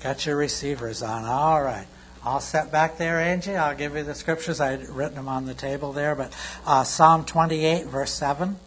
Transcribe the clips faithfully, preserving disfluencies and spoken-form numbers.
Got your receivers on. All right. All set back there, Angie. I'll give you the scriptures. I had written them on the table there. But uh, Psalm twenty-eight, verse seven.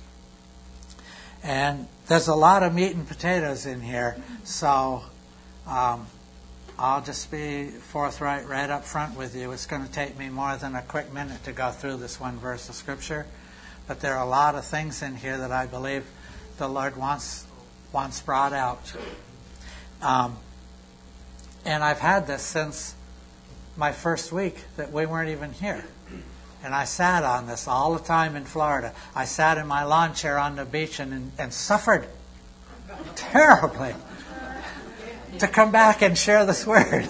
And there's a lot of meat and potatoes in here. So um, I'll just be forthright right up front with you. It's going to take me more than a quick minute to go through this one verse of Scripture. But there are a lot of things in here that I believe the Lord wants wants brought out. Um, and I've had this since my first week that we weren't even here. And I sat on this all the time in Florida. I sat in my lawn chair on the beach and, and, and suffered terribly to come back and share this word.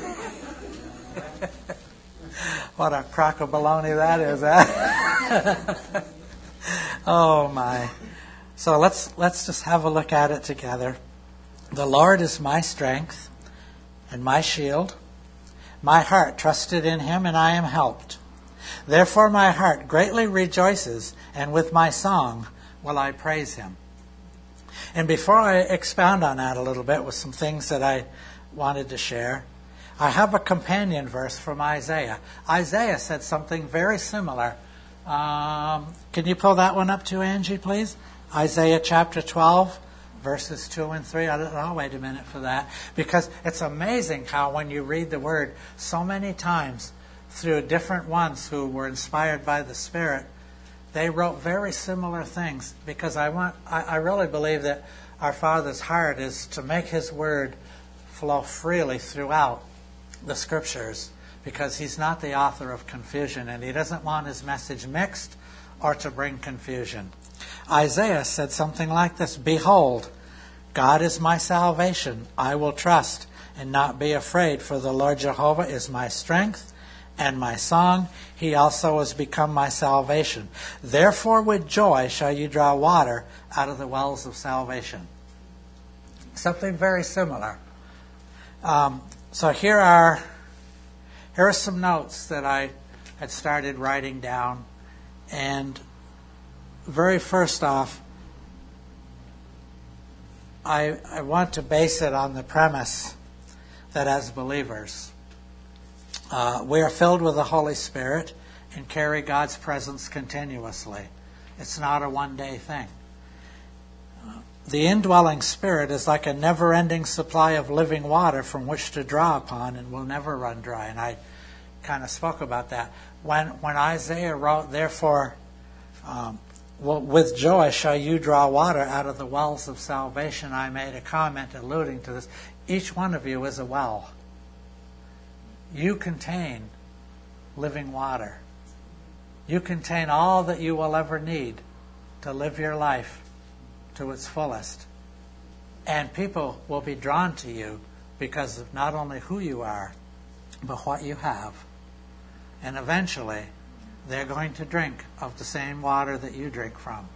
What a crock of baloney that is, huh? Oh my. So let's let's just have a look at it together. The Lord is my strength and my shield. My heart trusted in him, and I am helped. Therefore my heart greatly rejoices, and with my song will I praise him. And before I expound on that a little bit with some things that I wanted to share, I have a companion verse from Isaiah. Isaiah said something very similar. Um, can you pull that one up too, Angie, please? Isaiah chapter twelve, verses two and three. I'll, I'll wait a minute for that. Because it's amazing how when you read the Word so many times through different ones who were inspired by the Spirit, they wrote very similar things. Because I want, I, I really believe that our Father's heart is to make His Word flow freely throughout the Scriptures, because He's not the author of confusion, and He doesn't want His message mixed or to bring confusion. Isaiah said something like this: Behold, God is my salvation. I will trust and not be afraid, for the Lord Jehovah is my strength and my song. He also has become my salvation. Therefore with joy shall you draw water out of the wells of salvation. Something very similar. Um, so here are here are some notes that I had started writing down. And very first off, I, I want to base it on the premise that as believers, uh, we are filled with the Holy Spirit and carry God's presence continuously. It's not a one-day thing. Uh, the indwelling Spirit is like a never-ending supply of living water from which to draw upon and will never run dry. And I kind of spoke about that. When, when Isaiah wrote, therefore, um, well, with joy shall you draw water out of the wells of salvation, I made a comment alluding to this. Each one of you is a well. You contain living water. You contain all that you will ever need to live your life to its fullest. And people will be drawn to you because of not only who you are, but what you have. And eventually, they're going to drink of the same water that you drink from.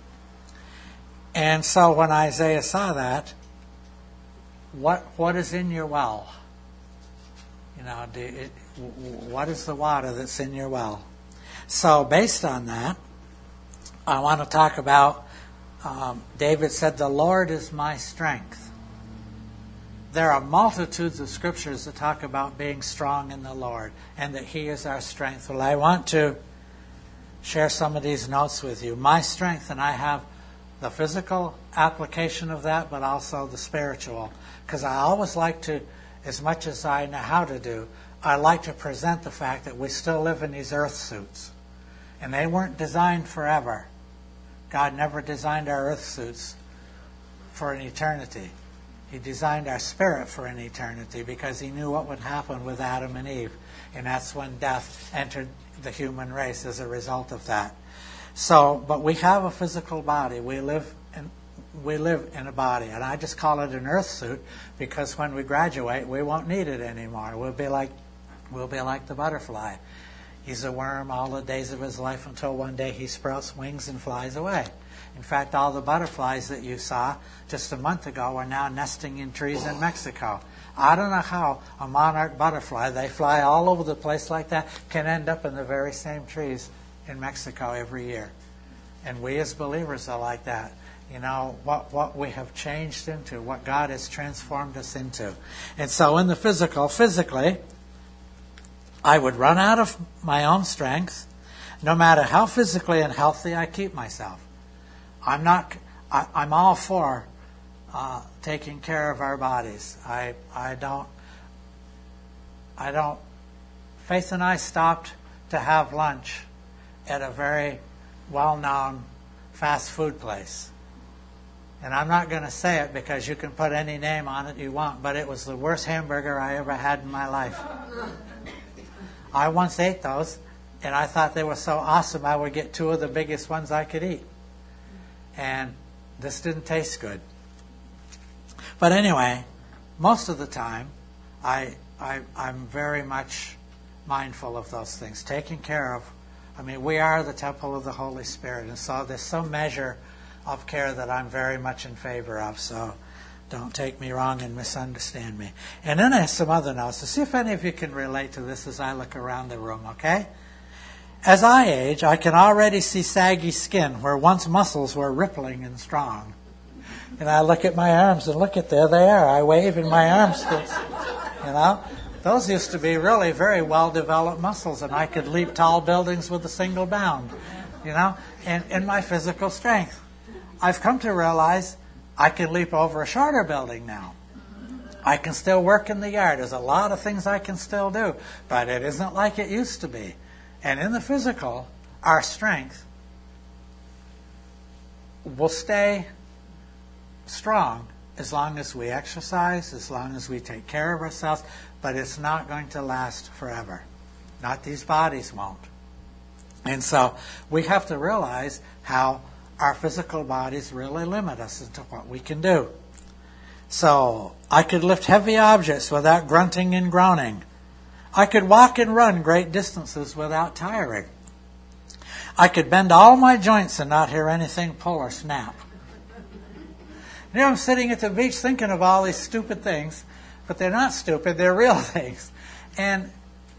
And so when Isaiah saw that, what what is in your well? You know, do it, what is the water that's in your well? So based on that, I want to talk about, um, David said, the Lord is my strength. There are multitudes of scriptures that talk about being strong in the Lord and that He is our strength. Well, I want to share some of these notes with you. My strength, and I have the physical application of that, but also the spiritual. Because I always like to, as much as I know how to do, I like to present the fact that we still live in these earth suits. And they weren't designed forever. God never designed our earth suits for an eternity. He designed our spirit for an eternity because He knew what would happen with Adam and Eve. And that's when death entered the human race as a result of that. So, but we have a physical body. We live in, we live in a body. And I just call it an earth suit because when we graduate, we won't need it anymore. We'll be like, we'll be like the butterfly. He's a worm all the days of his life until one day he sprouts wings and flies away. In fact, all the butterflies that you saw just a month ago are now nesting in trees in Mexico. I don't know how a monarch butterfly, they fly all over the place like that, can end up in the very same trees in Mexico every year. And we as believers are like that. You know, what, what we have changed into, what God has transformed us into. And so in the physical, physically, I would run out of my own strength, no matter how physically and healthy I keep myself. I'm not. I, I'm all for uh, taking care of our bodies. I. I don't. I don't. Faith and I stopped to have lunch at a very well-known fast food place, and I'm not going to say it because you can put any name on it you want. But it was the worst hamburger I ever had in my life. I once ate those, and I thought they were so awesome I would get two of the biggest ones I could eat. And this didn't taste good. But anyway, most of the time, I, I, I'm very much mindful of those things, taking care of. I mean, we are the temple of the Holy Spirit, and so there's some measure of care that I'm very much in favor of. So don't take me wrong and misunderstand me. And then I have some other notes to see if any of you can relate to this as I look around the room, okay? As I age, I can already see saggy skin where once muscles were rippling and strong. And I look at my arms and look at, there they are. I wave in my arms. You know? Those used to be really very well-developed muscles, and I could leap tall buildings with a single bound, you know, and in my physical strength. I've come to realize I can leap over a shorter building now. I can still work in the yard. There's a lot of things I can still do, but it isn't like it used to be. And in the physical, our strength will stay strong as long as we exercise, as long as we take care of ourselves, but it's not going to last forever. Not these bodies won't. And so we have to realize how our physical bodies really limit us into what we can do. So I could lift heavy objects without grunting and groaning. I could walk and run great distances without tiring. I could bend all my joints and not hear anything pull or snap. You know, I'm sitting at the beach thinking of all these stupid things, but they're not stupid, they're real things. And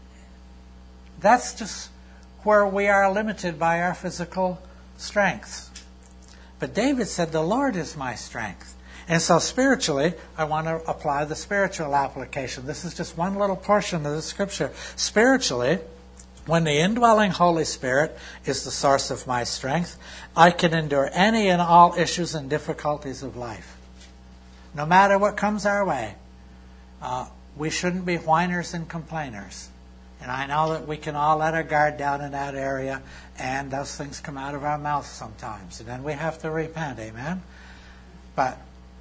that's just where we are limited by our physical strengths. But David said, the Lord is my strength. And so spiritually, I want to apply the spiritual application. This is just one little portion of the scripture. Spiritually, when the indwelling Holy Spirit is the source of my strength, I can endure any and all issues and difficulties of life. No matter what comes our way, uh, we shouldn't be whiners and complainers. And I know that we can all let our guard down in that area, and those things come out of our mouth sometimes. And then we have to repent, amen? But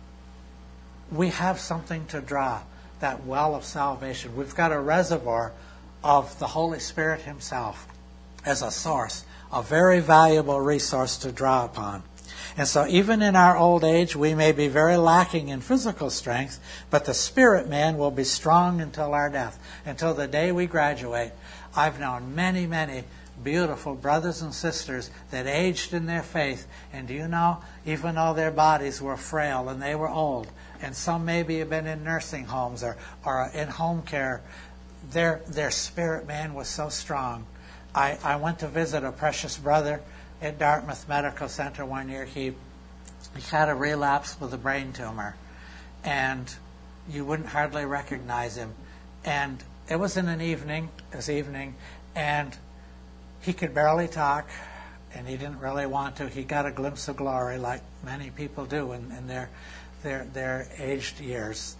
we have something to draw, that well of salvation. We've got a reservoir of the Holy Spirit himself as a source, a very valuable resource to draw upon. And so even in our old age, we may be very lacking in physical strength, but the spirit man will be strong until our death, until the day we graduate. I've known many, many beautiful brothers and sisters that aged in their faith. And do you know, even though their bodies were frail and they were old, and some maybe have been in nursing homes or, or in home care, their their spirit man was so strong. I, I went to visit a precious brother at Dartmouth Medical Center one year. He, he had a relapse with a brain tumor, and you wouldn't hardly recognize him. And it was in an evening, it was evening, and he could barely talk, and he didn't really want to. He got a glimpse of glory, like many people do in, in their, their, their aged years.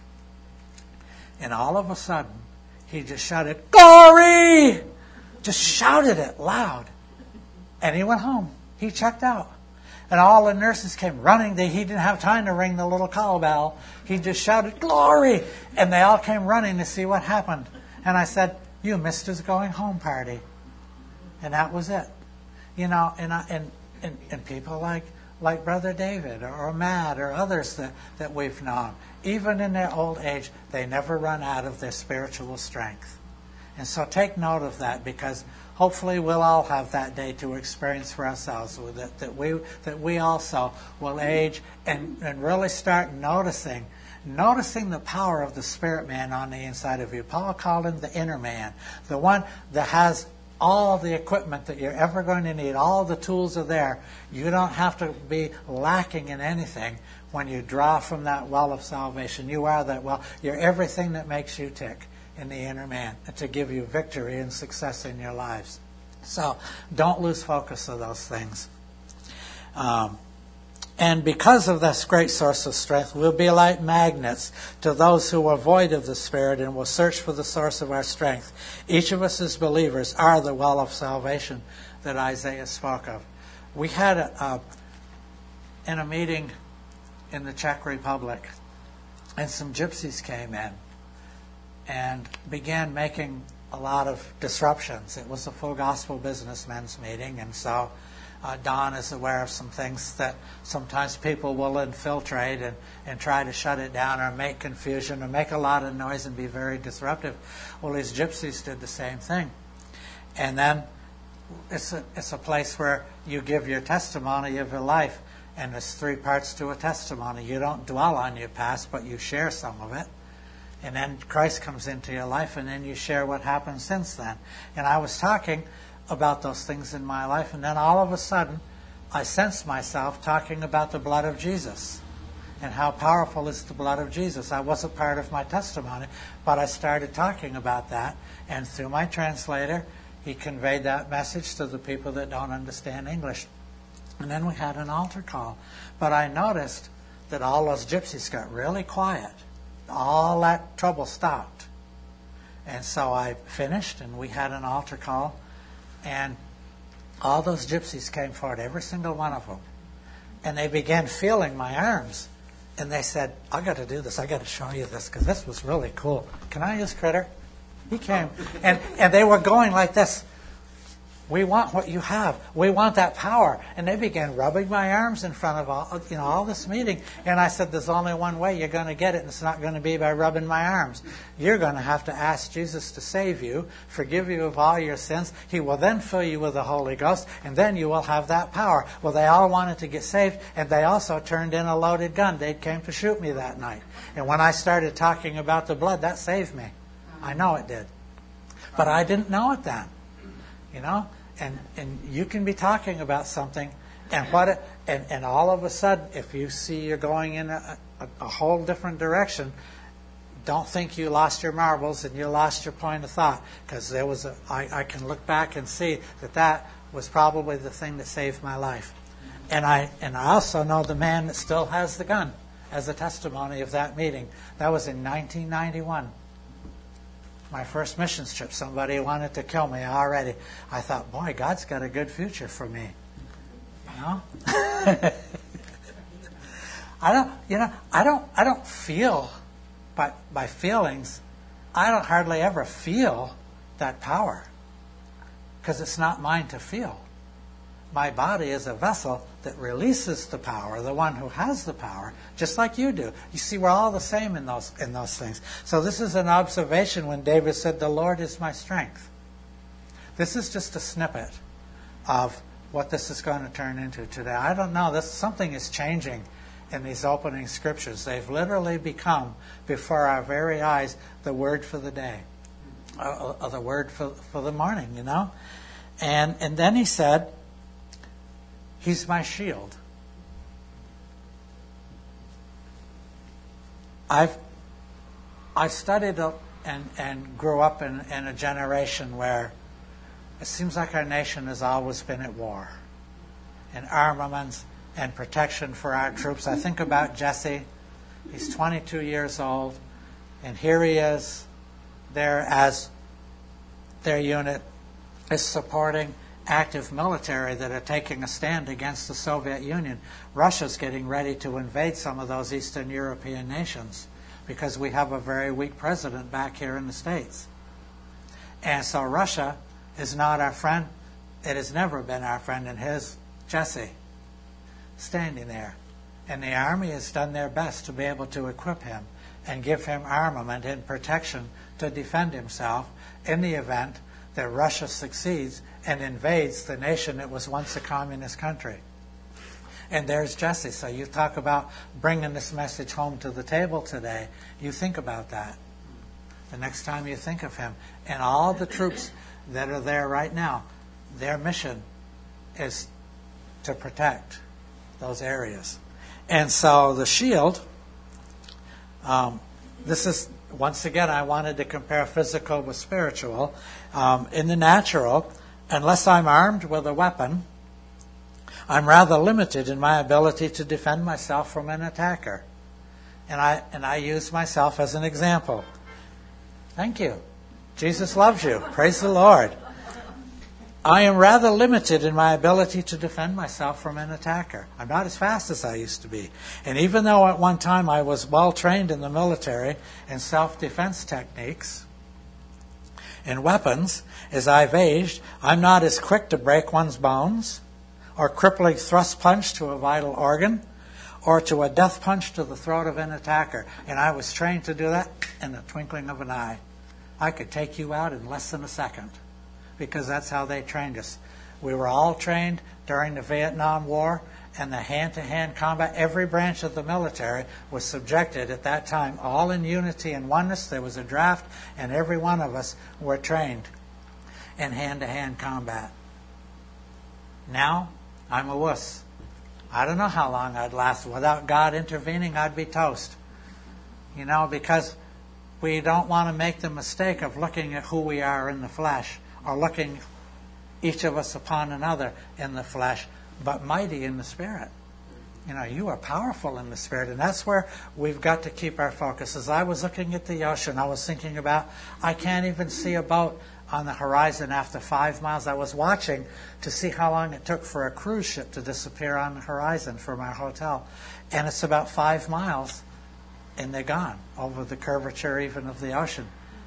And all of a sudden, he just shouted, "Glory!" Just shouted it loud. And he went home. He checked out. And all the nurses came running. They, he didn't have time to ring the little call bell. He just shouted, "Glory!" And they all came running to see what happened. And I said, "You missed his going home party." And that was it. You know, and I, and, and, and people like like Brother David or, or Matt or others that, that we've known, even in their old age, they never run out of their spiritual strength. And so take note of that, because hopefully we'll all have that day to experience for ourselves, that, that we that we also will age and, and really start noticing noticing the power of the spirit man on the inside of you. Paul called him the inner man, the one that has all the equipment that you're ever going to need. All the tools are there. You don't have to be lacking in anything when you draw from that well of salvation. You are that well. You're everything that makes you tick in the inner man to give you victory and success in your lives. So don't lose focus of those things. Um, and because of this great source of strength, we'll be like magnets to those who are void of the Spirit and will search for the source of our strength. Each of us as believers are the well of salvation that Isaiah spoke of. We had a, a, in a meeting in the Czech Republic, and some gypsies came in and began making a lot of disruptions. It was a full gospel businessmen's meeting, and so uh, Don is aware of some things that sometimes people will infiltrate and, and try to shut it down or make confusion or make a lot of noise and be very disruptive. Well, these gypsies did the same thing. And then it's a, it's a place where you give your testimony of your life, and there's three parts to a testimony. You don't dwell on your past, but you share some of it. And then Christ comes into your life, and then you share what happened since then. And I was talking about those things in my life, and then all of a sudden, I sensed myself talking about the blood of Jesus and how powerful is the blood of Jesus. I wasn't part of my testimony, but I started talking about that, and through my translator, he conveyed that message to the people that don't understand English. And then we had an altar call. But I noticed that all those gypsies got really quiet. All that trouble stopped. And so I finished, and we had an altar call, and all those gypsies came forward, every single one of them. And they began feeling my arms. And they said, I got to do this. I got to show you this, because this was really cool. Can I use Critter? He came. And, and they were going like this. We want what you have. We want that power. And they began rubbing my arms in front of all, you know, all this meeting. And I said, there's only one way you're going to get it, and it's not going to be by rubbing my arms. You're going to have to ask Jesus to save you, forgive you of all your sins. He will then fill you with the Holy Ghost, and then you will have that power. Well, they all wanted to get saved, and they also turned in a loaded gun. They came to shoot me that night. And when I started talking about the blood, that saved me. I know it did. But I didn't know it then. You know? And and you can be talking about something, and what it, and, and all of a sudden, if you see you're going in a, a, a whole different direction, don't think you lost your marbles and you lost your point of thought, because there was a I, I can look back and see that that was probably the thing that saved my life. And I and I also know the man that still has the gun as a testimony of that meeting. That was in nineteen ninety-one. My first missions trip, somebody wanted to kill me already. I thought, boy, God's got a good future for me. You know? I don't, you know, I don't, I don't feel by by feelings. I don't hardly ever feel that power, because it's not mine to feel. My body is a vessel that releases the power, the one who has the power, just like you do. You see, we're all the same in those in those things. So this is an observation when David said, the Lord is my strength. This is just a snippet of what this is going to turn into today. I don't know. This something is changing in these opening scriptures. They've literally become, before our very eyes, the word for the day, or, or the word for, for the morning, you know. And and then he said, He's my shield. I've I studied and, and grew up in, in a generation where it seems like our nation has always been at war. And armaments and protection for our troops. I think about Jesse. He's twenty-two years old. And here he is there as their unit is supporting active military that are taking a stand against the Soviet Union. Russia's getting ready to invade some of those Eastern European nations because we have a very weak president back here in the States. And so Russia is not our friend. It has never been our friend. And here's Jesse standing there. And the army has done their best to be able to equip him and give him armament and protection to defend himself in the event that Russia succeeds and invades the nation that was once a communist country. And there's Jesse. So you talk about bringing this message home to the table today. You think about that the next time you think of him. And all the troops that are there right now, their mission is to protect those areas. And so the shield, um, this is, once again, I wanted to compare physical with spiritual. Um, in the natural, unless I'm armed with a weapon, I'm rather limited in my ability to defend myself from an attacker. And I and I use myself as an example. Thank you. Jesus loves you. Praise the Lord. I am rather limited in my ability to defend myself from an attacker. I'm not as fast as I used to be. And even though at one time I was well trained in the military in self-defense techniques and weapons, as I've aged, I'm not as quick to break one's bones or crippling thrust punch to a vital organ or to a death punch to the throat of an attacker. And I was trained to do that in the twinkling of an eye. I could take you out in less than a second because that's how they trained us. We were all trained during the Vietnam War and the hand-to-hand combat. Every branch of the military was subjected at that time, all in unity and oneness. There was a draft, and every one of us were trained in hand-to-hand combat. Now, I'm a wuss. I don't know how long I'd last. Without God intervening, I'd be toast. You know, because we don't want to make the mistake of looking at who we are in the flesh or looking each of us upon another in the flesh, but mighty in the Spirit. You know, you are powerful in the Spirit, and that's where we've got to keep our focus. As I was looking at the ocean, I was thinking about, I can't even see a boat on the horizon after five miles. I was watching to see how long it took for a cruise ship to disappear on the horizon from our hotel. And it's about five miles, and they're gone over the curvature even of the ocean.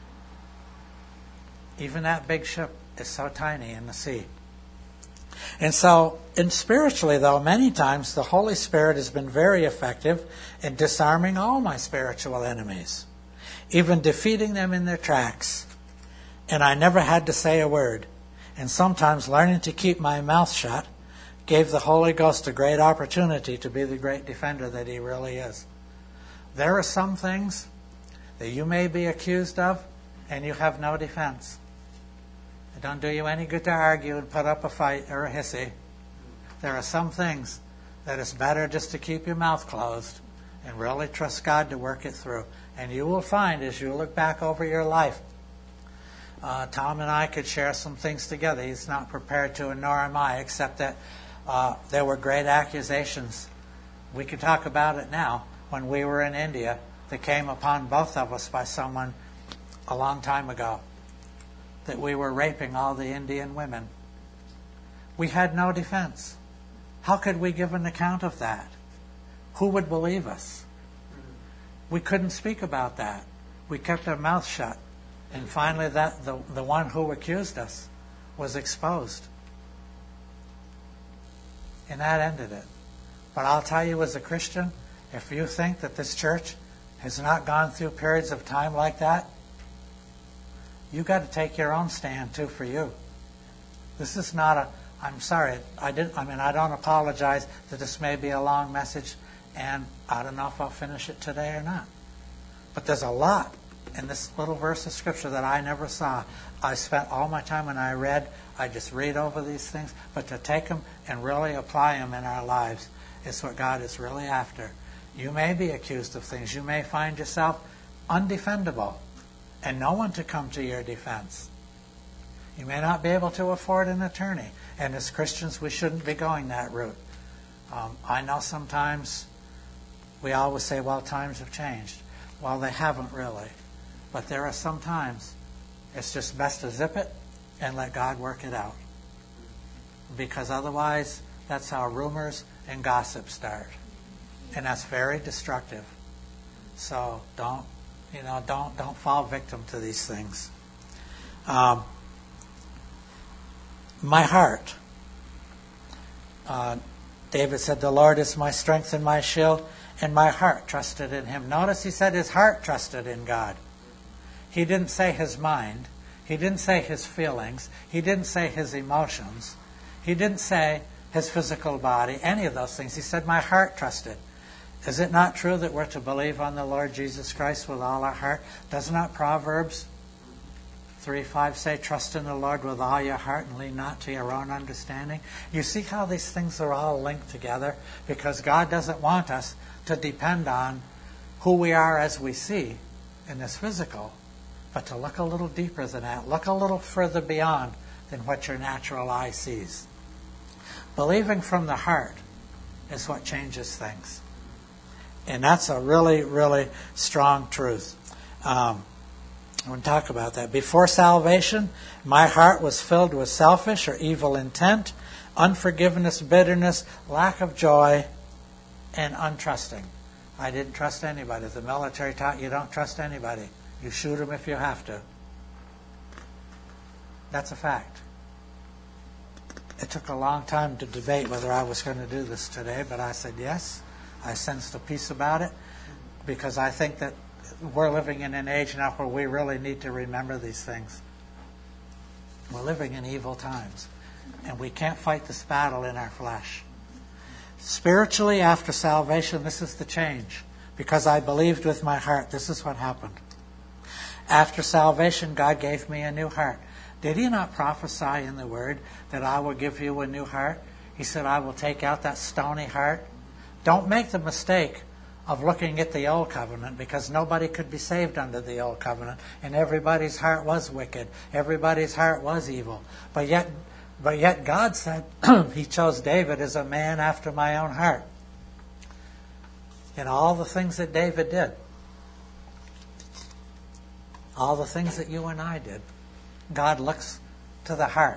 Even that big ship is so tiny in the sea. And so, in spiritually, though, many times the Holy Spirit has been very effective in disarming all my spiritual enemies, even defeating them in their tracks. And I never had to say a word. And sometimes learning to keep my mouth shut gave the Holy Ghost a great opportunity to be the great defender that He really is. There are some things that you may be accused of, and you have no defense. It don't do you any good to argue and put up a fight or a hissy. There are some things that it's better just to keep your mouth closed and really trust God to work it through. And you will find as you look back over your life, uh, Tom and I could share some things together. He's not prepared to, and nor am I, except that uh, there were great accusations. We could talk about it now. When we were in India, that came upon both of us by someone a long time ago, that we were raping all the Indian women. We had no defense. How could we give an account of that? Who would believe us? We couldn't speak about that. We kept our mouth shut. And finally, that the, the one who accused us was exposed. And that ended it. But I'll tell you, as a Christian, if you think that this church has not gone through periods of time like that, you've got to take your own stand, too, for you. This is not a, I'm sorry, I didn't, I mean, I don't apologize that this may be a long message, and I don't know if I'll finish it today or not. But there's a lot in this little verse of Scripture that I never saw. I spent all my time when I read, I just read over these things, but to take them and really apply them in our lives is what God is really after. You may be accused of things. You may find yourself undefendable and no one to come to your defense. You may not be able to afford an attorney. And as Christians, we shouldn't be going that route. Um, I know sometimes we always say, well, times have changed. Well, they haven't really. But there are some times it's just best to zip it and let God work it out. Because otherwise, that's how rumors and gossip start. And that's very destructive. So don't, you know, don't don't fall victim to these things. Um, my heart. Uh, David said, "The Lord is my strength and my shield, and my heart trusted in Him." Notice he said his heart trusted in God. He didn't say his mind. He didn't say his feelings. He didn't say his emotions. He didn't say his physical body, any of those things. He said, my heart trusted. Is it not true that we're to believe on the Lord Jesus Christ with all our heart? Does not Proverbs three five say, trust in the Lord with all your heart and lean not to your own understanding. You see how these things are all linked together? Because God doesn't want us to depend on who we are as we see in this physical, but to look a little deeper than that. Look a little further beyond than what your natural eye sees. Believing from the heart is what changes things. And that's a really, really strong truth. Um, I want to talk about that. Before salvation, my heart was filled with selfish or evil intent, unforgiveness, bitterness, lack of joy, and untrusting. I didn't trust anybody. The military taught you don't trust anybody. You shoot them if you have to. That's a fact. It took a long time to debate whether I was going to do this today, but I said yes. I sensed a peace about it because I think that we're living in an age now where we really need to remember these things. We're living in evil times, and we can't fight this battle in our flesh. Spiritually, after salvation, this is the change. Because I believed with my heart, this is what happened. After salvation, God gave me a new heart. Did He not prophesy in the Word that I will give you a new heart? He said, I will take out that stony heart. Don't make the mistake of looking at the old covenant, because nobody could be saved under the old covenant, and everybody's heart was wicked. Everybody's heart was evil. But yet, but yet God said He chose David as a man after my own heart. And all the things that David did, all the things that you and I did, God looks to the heart.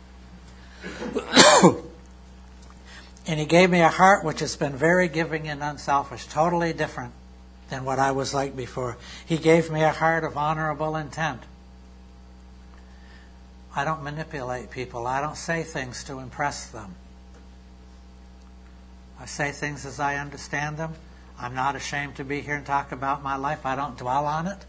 And He gave me a heart which has been very giving and unselfish, totally different than what I was like before. He gave me a heart of honorable intent. I don't manipulate people. I don't say things to impress them. I say things as I understand them. I'm not ashamed to be here and talk about my life. I don't dwell on it.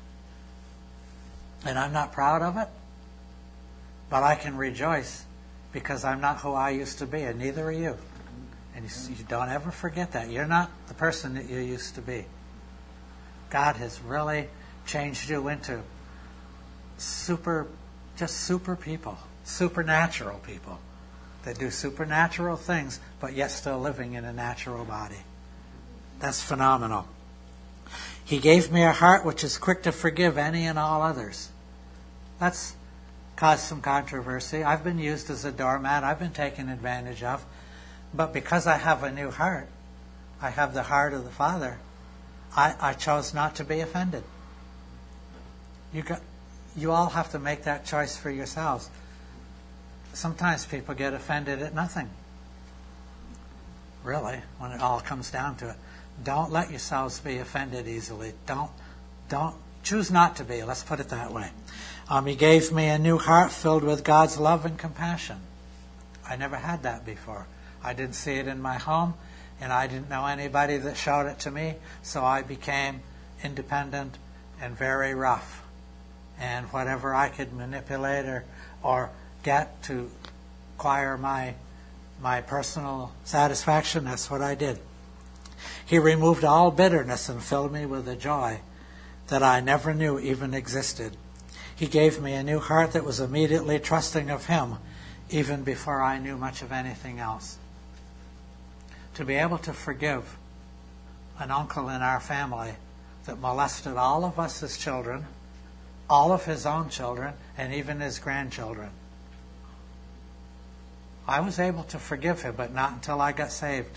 And I'm not proud of it. But I can rejoice because I'm not who I used to be, and neither are you. And you, you don't ever forget that. You're not the person that you used to be. God has really changed you into super, just super people, supernatural people that do supernatural things, but yet still living in a natural body. That's phenomenal. He gave me a heart which is quick to forgive any and all others. That's caused some controversy. I've been used as a doormat. I've been taken advantage of. But because I have a new heart, I have the heart of the Father, I, I chose not to be offended. You got, you all have to make that choice for yourselves. Sometimes people get offended at nothing. Really, when it all comes down to it. Don't let yourselves be offended easily. Don't, don't, choose not to be. Let's put it that way. Um, he gave me a new heart filled with God's love and compassion. I never had that before. I didn't see it in my home, and I didn't know anybody that showed it to me, so I became independent and very rough. And whatever I could manipulate or, or get to acquire my, my personal satisfaction, that's what I did. He removed all bitterness and filled me with a joy that I never knew even existed. He gave me a new heart that was immediately trusting of Him, even before I knew much of anything else. To be able to forgive an uncle in our family that molested all of us as children, all of his own children, and even his grandchildren. I was able to forgive him, but not until I got saved.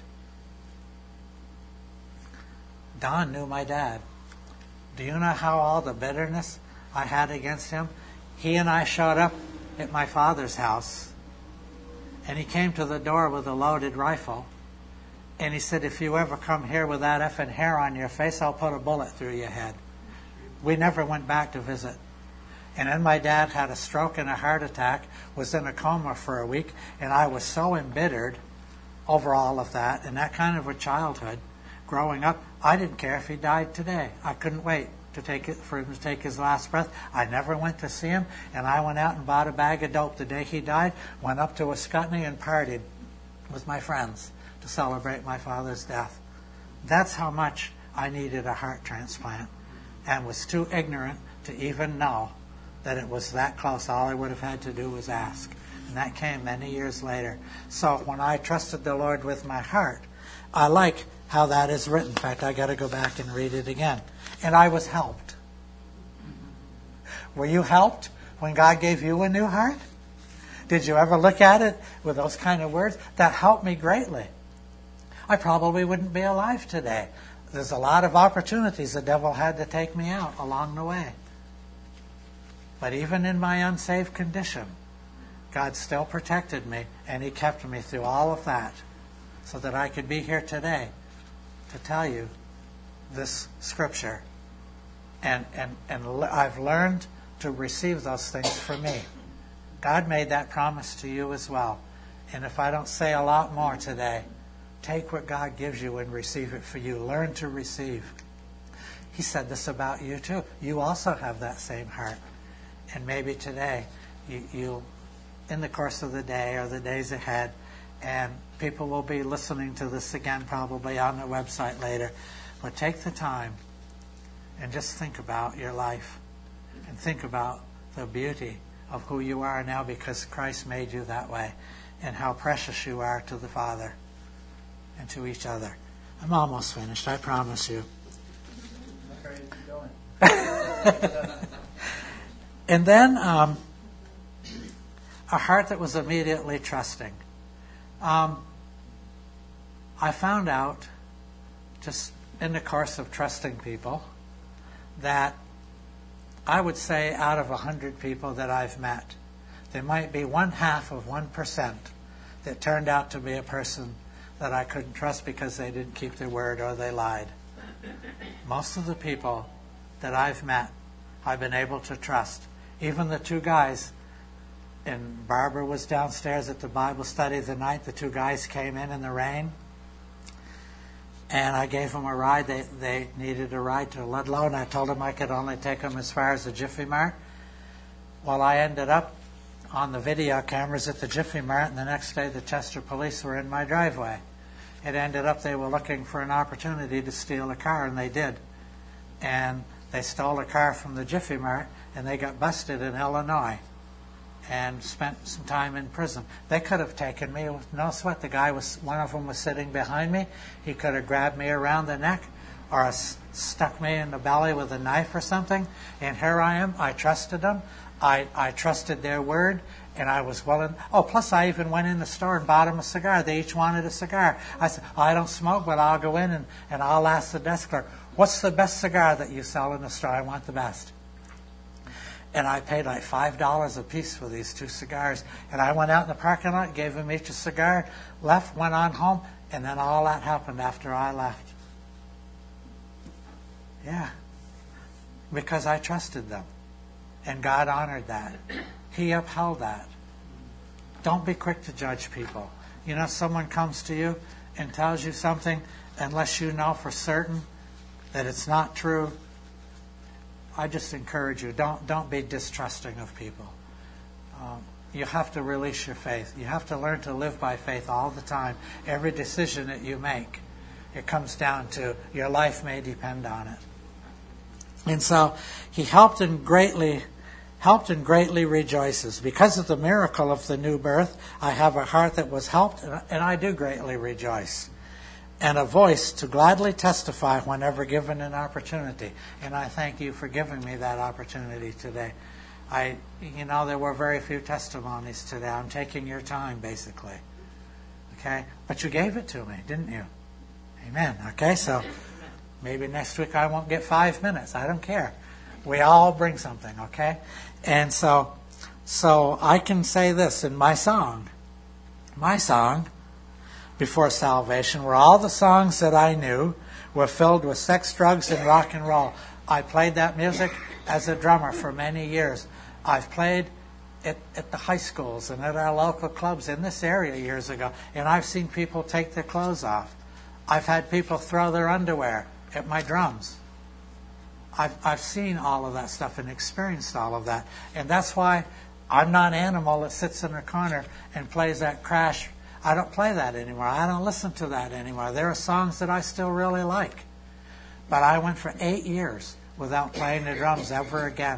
Don knew my dad. Do you know how all the bitterness I had against him? He and I showed up at my father's house, and he came to the door with a loaded rifle, and he said, if you ever come here with that effing hair on your face, I'll put a bullet through your head. We never went back to visit. And then my dad had a stroke and a heart attack, was in a coma for a week, and I was so embittered over all of that, and that kind of a childhood. Growing up, I didn't care if he died today. I couldn't wait to take it for him to take his last breath. I never went to see him, and I went out and bought a bag of dope the day he died, went up to Wisconsin and partied with my friends to celebrate my father's death. That's how much I needed a heart transplant, and was too ignorant to even know that it was that close. All I would have had to do was ask. And that came many years later. So when I trusted the Lord with my heart, I like how that is written. In fact, I got to go back and read it again. And I was helped. Were you helped when God gave you a new heart? Did you ever look at it with those kind of words? That helped me greatly. I probably wouldn't be alive today. There's a lot of opportunities the devil had to take me out along the way. But even in my unsaved condition, God still protected me, and He kept me through all of that so that I could be here today to tell you this scripture. And, and, and I've learned to receive those things for me. God made that promise to you as well. And if I don't say a lot more today, take what God gives you and receive it for you. Learn to receive. He said this about you too. You also have that same heart. And maybe today, you, you'll, in the course of the day or the days ahead, and people will be listening to this again probably on the website later, but take the time and just think about your life and think about the beauty of who you are now because Christ made you that way, and how precious you are to the Father and to each other. I'm almost finished, I promise you. I'm ready to keep going. And then um, a heart that was immediately trusting. Um, I found out, just in the course of trusting people, that I would say out of a hundred people that I've met, there might be one half of one percent that turned out to be a person that I couldn't trust because they didn't keep their word or they lied. Most of the people that I've met, I've been able to trust. Even the two guys, and Barbara was downstairs at the Bible study the night the two guys came in in the rain, and I gave them a ride. They they needed a ride to Ludlow, and I told them I could only take them as far as the Jiffy Mart. Well, I ended up on the video cameras at the Jiffy Mart, and the next day the Chester police were in my driveway. It ended up they were looking for an opportunity to steal a car, and they did. And they stole a car from the Jiffy Mart, and they got busted in Illinois and spent some time in prison. They could have taken me with no sweat. The guy was, one of them was sitting behind me. He could have grabbed me around the neck or s- stuck me in the belly with a knife or something. And here I am. I trusted them. I, I trusted their word, and I was willing. Oh, plus I even went in the store and bought them a cigar. They each wanted a cigar. I said, oh, I don't smoke, but I'll go in and, and I'll ask the desk clerk, what's the best cigar that you sell in the store? I want the best. And I paid like five dollars a piece for these two cigars. And I went out in the parking lot, gave them each a cigar, left, went on home, and then all that happened after I left. Yeah. Because I trusted them. And God honored that. He upheld that. Don't be quick to judge people. You know, someone comes to you and tells you something, unless you know for certain that it's not true, I just encourage you, don't don't be distrusting of people. Um, you have to release your faith. You have to learn to live by faith all the time. Every decision that you make, it comes down to your life may depend on it. And so he helped and greatly helped and greatly rejoices. Because of the miracle of the new birth, I have a heart that was helped, and I do greatly rejoice. And a voice to gladly testify whenever given an opportunity. And I thank you for giving me that opportunity today. I, you know, there were very few testimonies today. I'm taking your time, basically. Okay? But you gave it to me, didn't you? Amen. Okay, so maybe next week I won't get five minutes. I don't care. We all bring something, okay? And so, so I can say this in my song. My song before salvation were all the songs that I knew were filled with sex, drugs, and rock and roll. I played that music as a drummer for many years. I've played it at the high schools and at our local clubs in this area years ago, and I've seen people take their clothes off. I've had people throw their underwear at my drums. I've, I've seen all of that stuff and experienced all of that. And that's why I'm not an animal that sits in a corner and plays that crash. I don't play that anymore. I don't listen to that anymore. There are songs that I still really like. But I went for eight years without playing the drums ever again.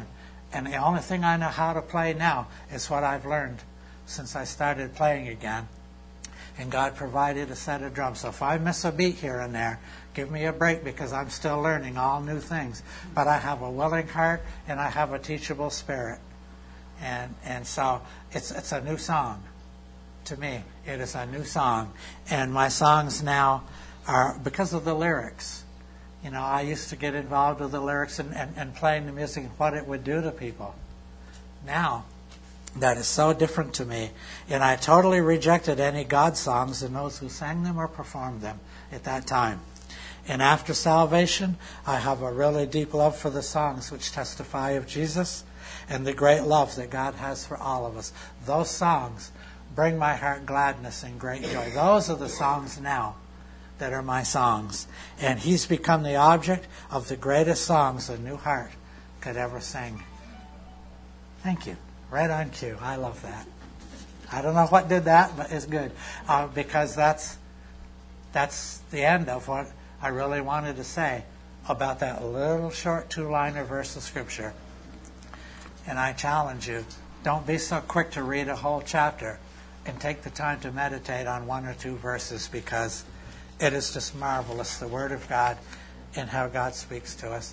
And the only thing I know how to play now is what I've learned since I started playing again. And God provided a set of drums. So if I miss a beat here and there, give me a break, because I'm still learning all new things. But I have a willing heart and I have a teachable spirit. And and so it's it's a new song. To me, it is a new song. And my songs now are because of the lyrics. You know, I used to get involved with the lyrics and, and, and playing the music and what it would do to people. Now, that is so different to me. And I totally rejected any God songs and those who sang them or performed them at that time. And after salvation, I have a really deep love for the songs which testify of Jesus and the great love that God has for all of us. Those songs bring my heart gladness and great joy. Those are the songs now that are my songs. And He's become the object of the greatest songs a new heart could ever sing. Thank you. Right on cue. I love that. I don't know what did that, but it's good. Uh, because that's that's the end of what I really wanted to say about that little short two-liner verse of Scripture. And I challenge you, don't be so quick to read a whole chapter, and take the time to meditate on one or two verses, because it is just marvelous, the Word of God and how God speaks to us.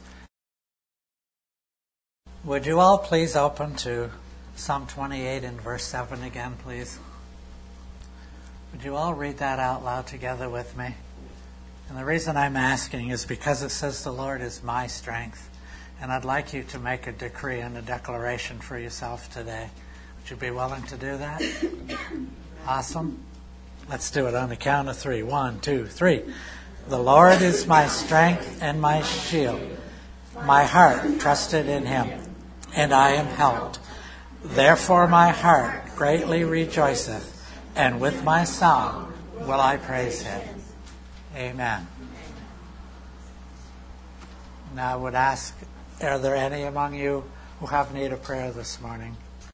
Would you all please open to Psalm twenty-eight and verse seven again, please? Would you all read that out loud together with me? And the reason I'm asking is because it says the Lord is my strength. And I'd like you to make a decree and a declaration for yourself today. Would you be willing to do that? Awesome. Let's do it on the count of three. One, two, three. The Lord is my strength and my shield. My heart trusted in Him, and I am helped. Therefore my heart greatly rejoiceth, and with my song will I praise Him. Amen. Now I would ask, are there any among you who have need of prayer this morning?